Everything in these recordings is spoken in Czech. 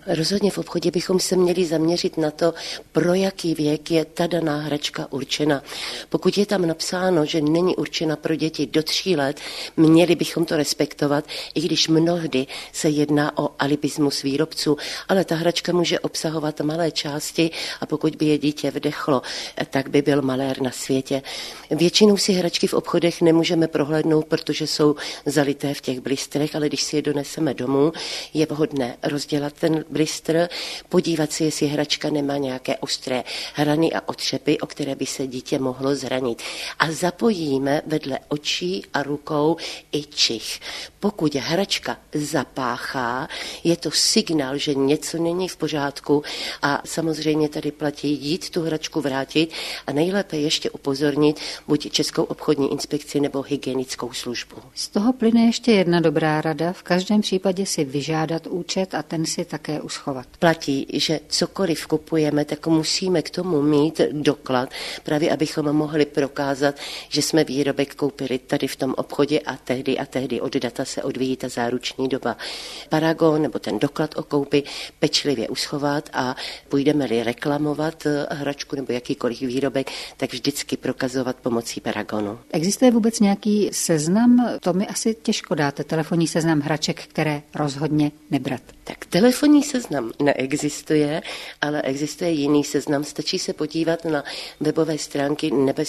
Rozhodně v obchodě bychom se měli zaměřit na to, pro jaký věk je ta daná hračka určena. Pokud je tam napsáno, že není určena pro děti do 3 let, měli bychom to respektovat, i když mnohdy se jedná o alibismus výrobců, ale ta hračka může obsahovat malé části a pokud by je dítě vdechlo, tak by byl malér na světě. Většinou si hračky v obchodech nemůžeme prohlédnout, protože jsou zalité v těch blistrech, ale když si je doneseme domů, je vhodné rozdělat ten blistr, podívat si, jestli hračka nemá nějaké ostré hrany a otřepy, o které by se dítě mohlo zranit. A zapojíme vedle očí a rukou i čich. Pokud hračka zapáchá, je to signál, že něco není v pořádku a samozřejmě tady platí jít tu hračku vrátit a nejlépe ještě upozornit buď Českou obchodní inspekci nebo hygienickou službu. Z toho plyne ještě jedna dobrá rada, v každém případě si vyžádat účet a ten si také uschovat. Platí, že cokoliv kupujeme, tak musíme k tomu mít doklad, právě abychom mohli prokázat, že jsme výrobek koupili tady v tom obchodě a tehdy od data se odvíjí ta záruční doba. Paragon nebo ten doklad o koupi pečlivě uschovat a půjdeme-li reklamovat hračku nebo jakýkoliv výrobek, tak vždycky prokazovat pomocí paragonu. Existuje vůbec nějaký seznam? To mi asi těžko dáte, telefonní seznam hraček, které rozhodně nebrat. Tak telefonní seznam neexistuje, ale existuje jiný seznam. Stačí se podívat na webové stránky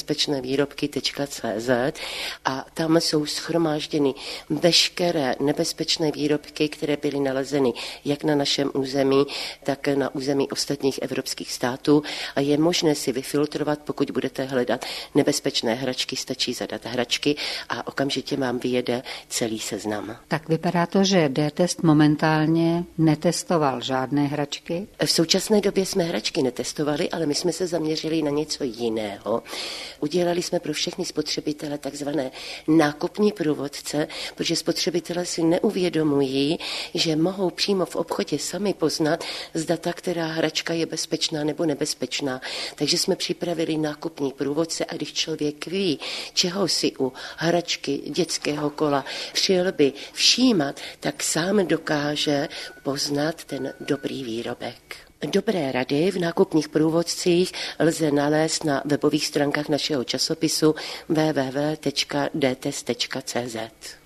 nebezpečnévýrobky.cz a tam jsou shromážděny veškeré nebezpečné výrobky, které byly nalezeny jak na našem území, tak na území ostatních evropských států a je možné si vyfiltrovat, pokud budete hledat nebezpečné hračky, stačí zadat hračky a okamžitě vám vyjede celý seznam. Tak vypadá to, že D-test momentálně netestoval žádné hračky? V současné době jsme hračky netestovali, ale my jsme se zaměřili na něco jiného. Udělali jsme pro všechny spotřebitele takzvané nákupní průvodce, protože spotřebitelé si neuvědomují, že mohou přímo v obchodě sami poznat, zda ta, která hračka je bezpečná nebo nebezpečná. Takže jsme připravili nákupní průvodce a když člověk ví, čeho si u hračky, dětského kola, přilby všímat, tak sám dokáže poznat ten dobrý výrobek. Dobré rady v nákupních průvodcích lze nalézt na webových stránkách našeho časopisu www.dtest.cz.